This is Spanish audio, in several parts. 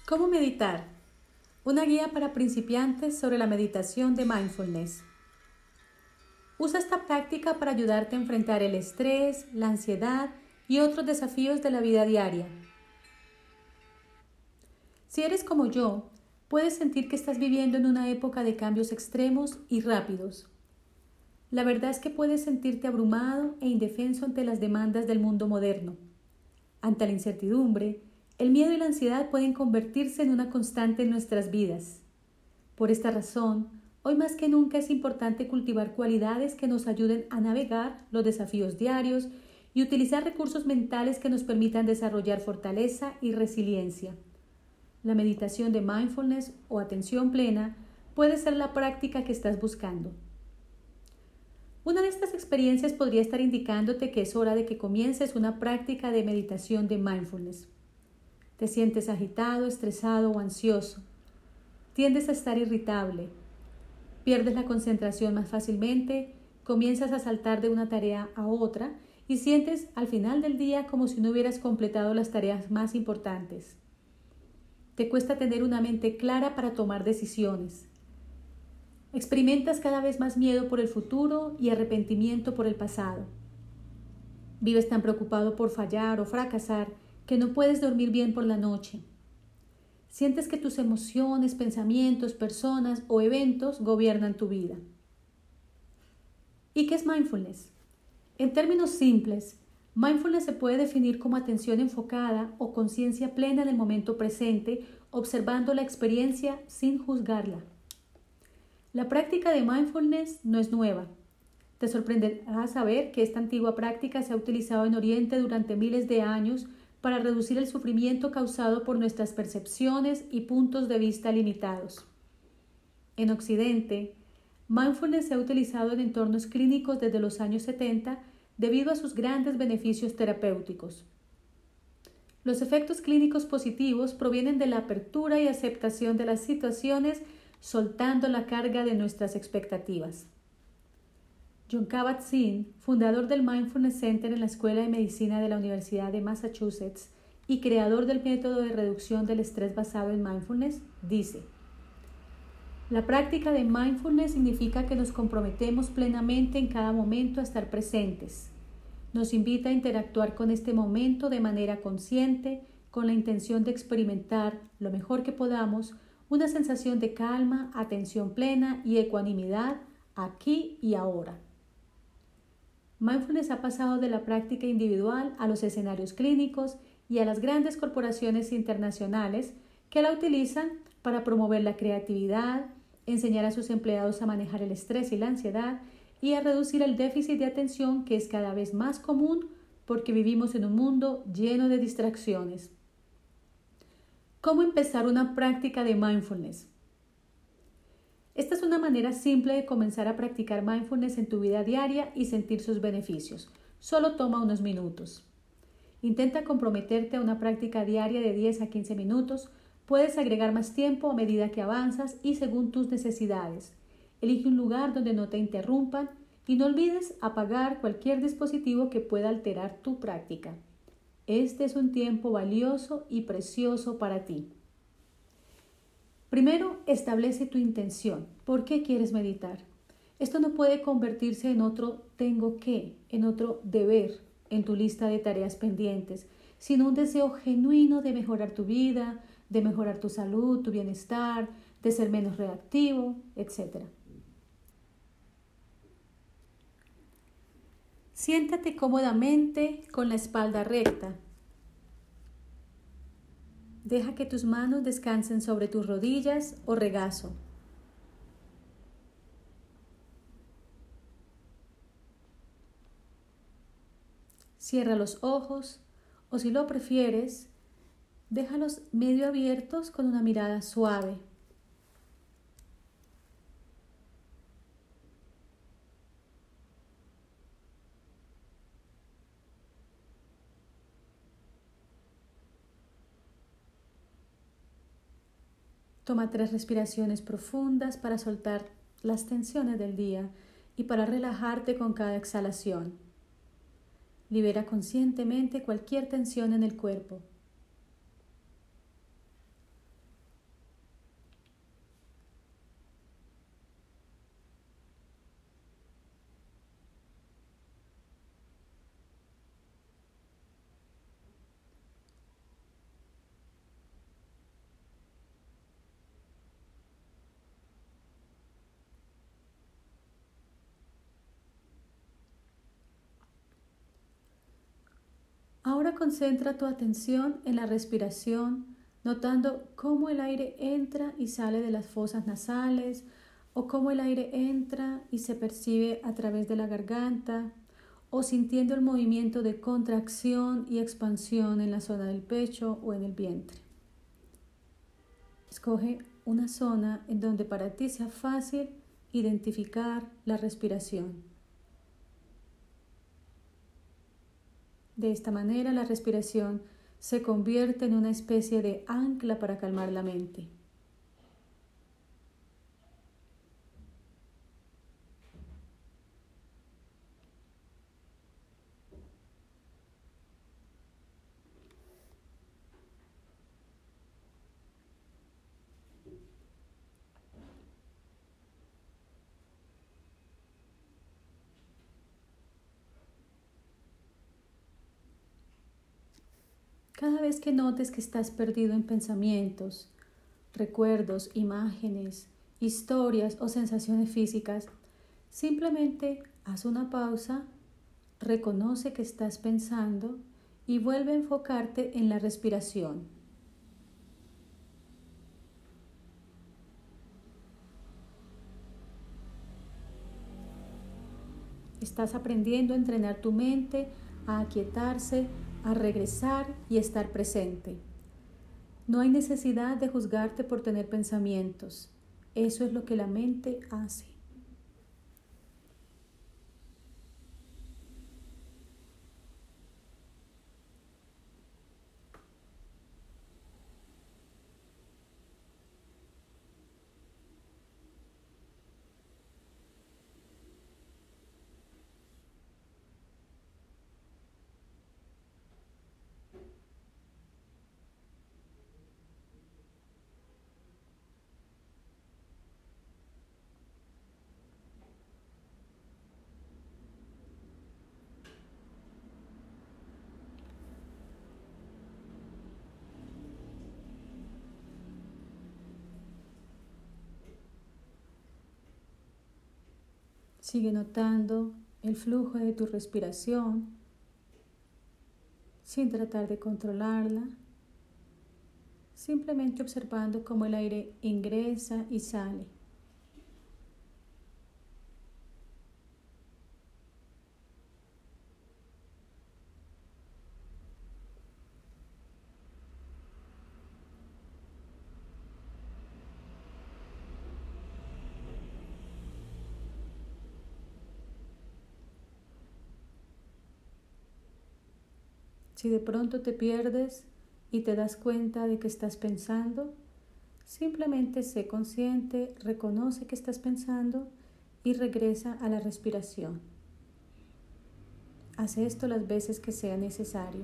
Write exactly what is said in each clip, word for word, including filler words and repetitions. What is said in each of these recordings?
¿Cómo meditar? Una guía para principiantes sobre la meditación de mindfulness. Usa esta práctica para ayudarte a enfrentar el estrés, la ansiedad y otros desafíos de la vida diaria. Si eres como yo, puedes sentir que estás viviendo en una época de cambios extremos y rápidos. La verdad es que puedes sentirte abrumado e indefenso ante las demandas del mundo moderno. Ante la incertidumbre, el miedo y la ansiedad pueden convertirse en una constante en nuestras vidas. Por esta razón, hoy más que nunca es importante cultivar cualidades que nos ayuden a navegar los desafíos diarios y utilizar recursos mentales que nos permitan desarrollar fortaleza y resiliencia. La meditación de mindfulness o atención plena puede ser la práctica que estás buscando. Una de estas experiencias podría estar indicándote que es hora de que comiences una práctica de meditación de mindfulness. Te sientes agitado, estresado o ansioso. Tiendes a estar irritable. Pierdes la concentración más fácilmente, comienzas a saltar de una tarea a otra y sientes al final del día como si no hubieras completado las tareas más importantes. Te cuesta tener una mente clara para tomar decisiones. Experimentas cada vez más miedo por el futuro y arrepentimiento por el pasado. Vives tan preocupado por fallar o fracasar que no puedes dormir bien por la noche. Sientes que tus emociones, pensamientos, personas o eventos gobiernan tu vida. ¿Y qué es mindfulness? En términos simples, mindfulness se puede definir como atención enfocada o conciencia plena en el momento presente, observando la experiencia sin juzgarla. La práctica de mindfulness no es nueva. Te sorprenderá saber que esta antigua práctica se ha utilizado en Oriente durante miles de años para reducir el sufrimiento causado por nuestras percepciones y puntos de vista limitados. En Occidente, mindfulness se ha utilizado en entornos clínicos desde los años setenta debido a sus grandes beneficios terapéuticos. Los efectos clínicos positivos provienen de la apertura y aceptación de las situaciones, soltando la carga de nuestras expectativas. Jon Kabat-Zinn, fundador del Mindfulness Center en la Escuela de Medicina de la Universidad de Massachusetts y creador del método de reducción del estrés basado en mindfulness, dice: la práctica de mindfulness significa que nos comprometemos plenamente en cada momento a estar presentes. Nos invita a interactuar con este momento de manera consciente, con la intención de experimentar lo mejor que podamos una sensación de calma, atención plena y ecuanimidad aquí y ahora. Mindfulness ha pasado de la práctica individual a los escenarios clínicos y a las grandes corporaciones internacionales que la utilizan para promover la creatividad, enseñar a sus empleados a manejar el estrés y la ansiedad y a reducir el déficit de atención que es cada vez más común porque vivimos en un mundo lleno de distracciones. ¿Cómo empezar una práctica de mindfulness? Esta es una manera simple de comenzar a practicar mindfulness en tu vida diaria y sentir sus beneficios. Solo toma unos minutos. Intenta comprometerte a una práctica diaria de diez a quince minutos. Puedes agregar más tiempo a medida que avanzas y según tus necesidades. Elige un lugar donde no te interrumpan y no olvides apagar cualquier dispositivo que pueda alterar tu práctica. Este es un tiempo valioso y precioso para ti. Primero, establece tu intención. ¿Por qué quieres meditar? Esto no puede convertirse en otro tengo que, en otro deber en tu lista de tareas pendientes, sino un deseo genuino de mejorar tu vida, de mejorar tu salud, tu bienestar, de ser menos reactivo, etcétera. Siéntate cómodamente con la espalda recta. Deja que tus manos descansen sobre tus rodillas o regazo. Cierra los ojos o, si lo prefieres, déjalos medio abiertos con una mirada suave. Toma tres respiraciones profundas para soltar las tensiones del día y para relajarte con cada exhalación. Libera conscientemente cualquier tensión en el cuerpo. Ahora concentra tu atención en la respiración, notando cómo el aire entra y sale de las fosas nasales o cómo el aire entra y se percibe a través de la garganta o sintiendo el movimiento de contracción y expansión en la zona del pecho o en el vientre. Escoge una zona en donde para ti sea fácil identificar la respiración. De esta manera, la respiración se convierte en una especie de ancla para calmar la mente. Cada vez que notes que estás perdido en pensamientos, recuerdos, imágenes, historias o sensaciones físicas, simplemente haz una pausa, reconoce que estás pensando y vuelve a enfocarte en la respiración. Estás aprendiendo a entrenar tu mente, a aquietarse, a regresar y estar presente. No hay necesidad de juzgarte por tener pensamientos. Eso es lo que la mente hace. Sigue notando el flujo de tu respiración sin tratar de controlarla, simplemente observando cómo el aire ingresa y sale. Si de pronto te pierdes y te das cuenta de que estás pensando, simplemente sé consciente, reconoce que estás pensando y regresa a la respiración. Haz esto las veces que sea necesario.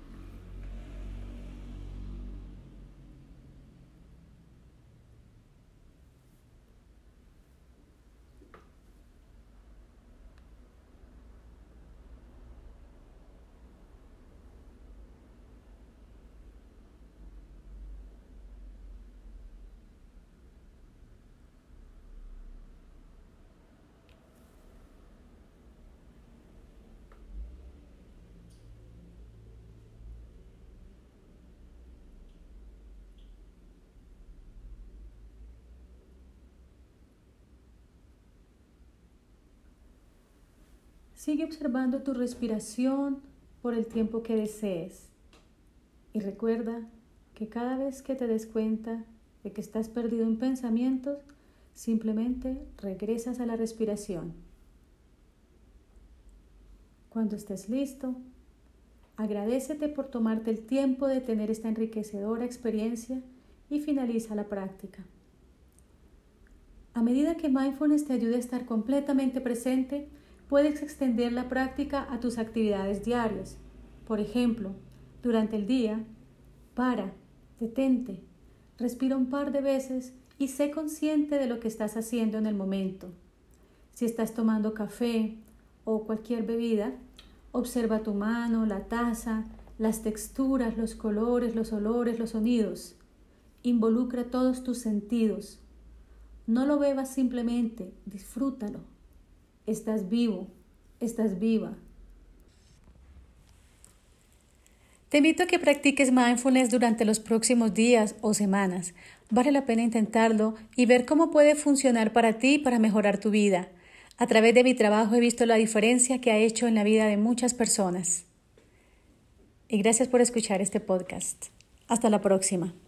Sigue observando tu respiración por el tiempo que desees y recuerda que cada vez que te des cuenta de que estás perdido en pensamientos, simplemente regresas a la respiración. Cuando estés listo, agradécete por tomarte el tiempo de tener esta enriquecedora experiencia y finaliza la práctica. A medida que mindfulness te ayude a estar completamente presente, puedes extender la práctica a tus actividades diarias. Por ejemplo, durante el día, para, detente, respira un par de veces y sé consciente de lo que estás haciendo en el momento. Si estás tomando café o cualquier bebida, observa tu mano, la taza, las texturas, los colores, los olores, los sonidos. Involucra todos tus sentidos. No lo bebas simplemente, disfrútalo. Estás vivo, estás viva. Te invito a que practiques mindfulness durante los próximos días o semanas. Vale la pena intentarlo y ver cómo puede funcionar para ti para mejorar tu vida. A través de mi trabajo he visto la diferencia que ha hecho en la vida de muchas personas. Y gracias por escuchar este podcast. Hasta la próxima.